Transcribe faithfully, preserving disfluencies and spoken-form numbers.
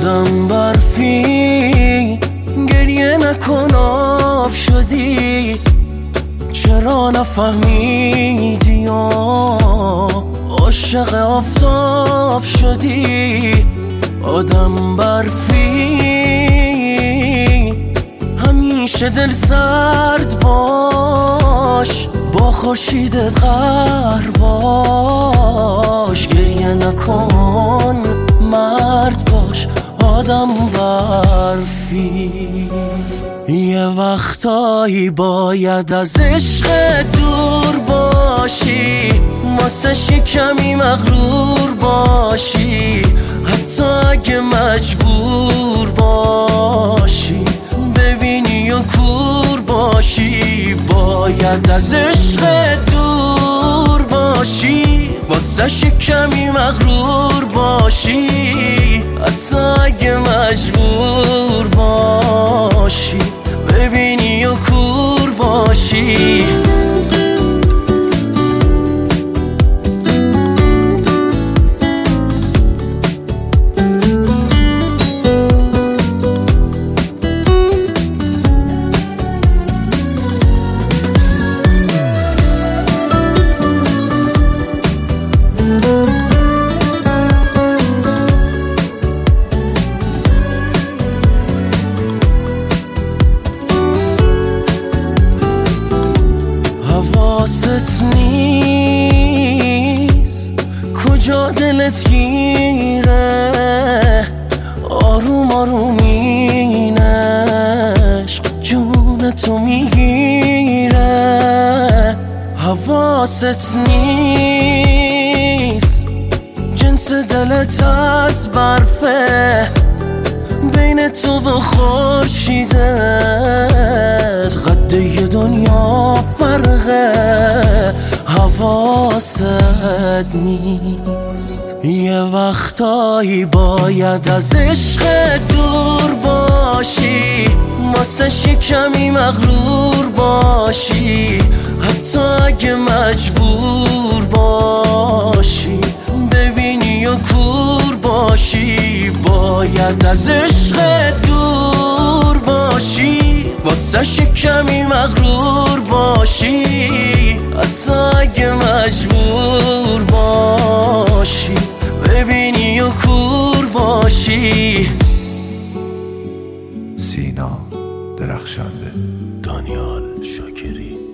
آدم برفی گریه نکن آب شدی، چرا نفهمیدی یا عاشق آفتاب شدی؟ آدم برفی همیشه دل سرد باش، با خورشیدت قهر باش، گریه نکن مرد باش. آدم برفی یه وقتایی باید از عشق دور باشی، واسه کمی مغرور باشی، حتی اگه مجبور باشی ببینی و کور باشی. باید از عشق دور باشی، واسه کمی مغرور باشی، حتی اگه مجبور باشی ببینی و کور باشی. حواست نیست کجا دلت گیره، آروم آروم این عشق جون تو میگیره. حواست نیست جنس دلت از برفه، بین تو و خورشیدت قد یه دنیا فرقه. حواست نیست یه وقتایی باید از عشق دور باشی، واسه کمی مغرور باشی، حتی اگه مجبور باشی ببینی و کور باشی. باید از عشق دور باشی، واسه کمی مغرور باشی، حتی اگه مجبور باشی ببینی و کور باشی. سینا درخشنده. دانیال شاکری.